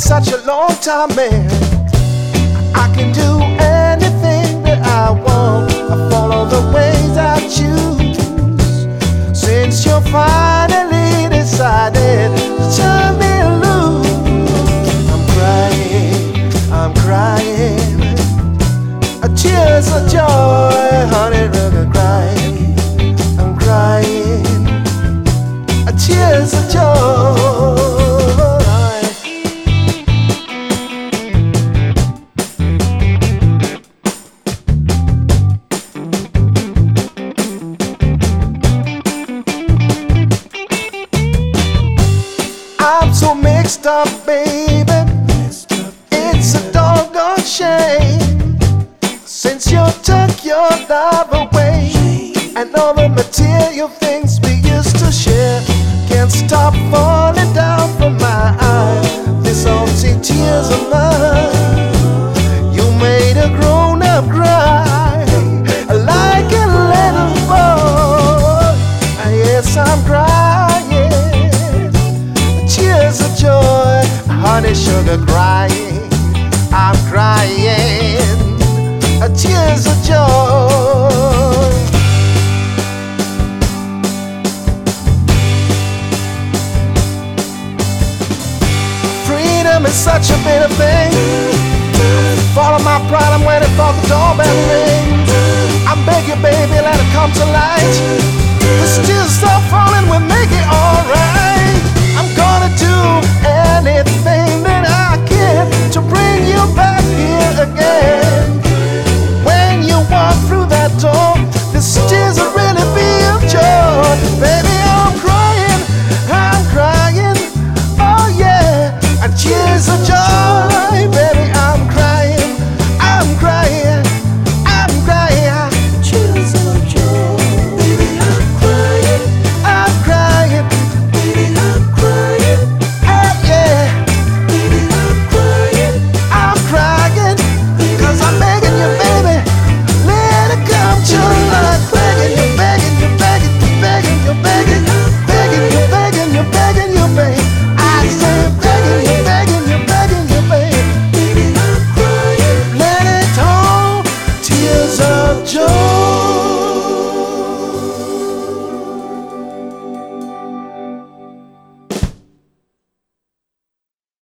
such a long time, man. I can do anything that I want. I follow the ways I choose. Since you're finally decided to turn me loose, I'm crying, tears of joy, honey, really crying. I'm crying, tears of joy. I'm so mixed up, baby. It's a doggone shame. Since you took your love away, and all the material things we used to share can't stop falling down from my eyes. These salty tears of mine. You made a grown-up cry like a little boy. Yes, I'm crying, tears of joy, honey, sugar, crying. I'm crying, tears of joy. Freedom is such a bitter thing. Follow my pride, I'm waiting for the doorbell ring. I beg you, baby, let it come to light. The steel stop falling, we'll make it alright. I'm gonna do anything that I can to bring you back here again. When you walk through that door, this tears will really be of joy. Baby, I'm crying, oh yeah, and tears of joy. Baby, I'm crying, tears of joy. Baby, I'm crying, baby, I'm crying, oh yeah. Baby, I'm crying, 'cause I'm begging you, baby, let it come to life. Begging you, begging you, begging you, begging you, begging you, begging you, begging you, begging you, babe. I say begging you, begging you, begging you, babe. Baby, I'm crying, let it all tears of joy.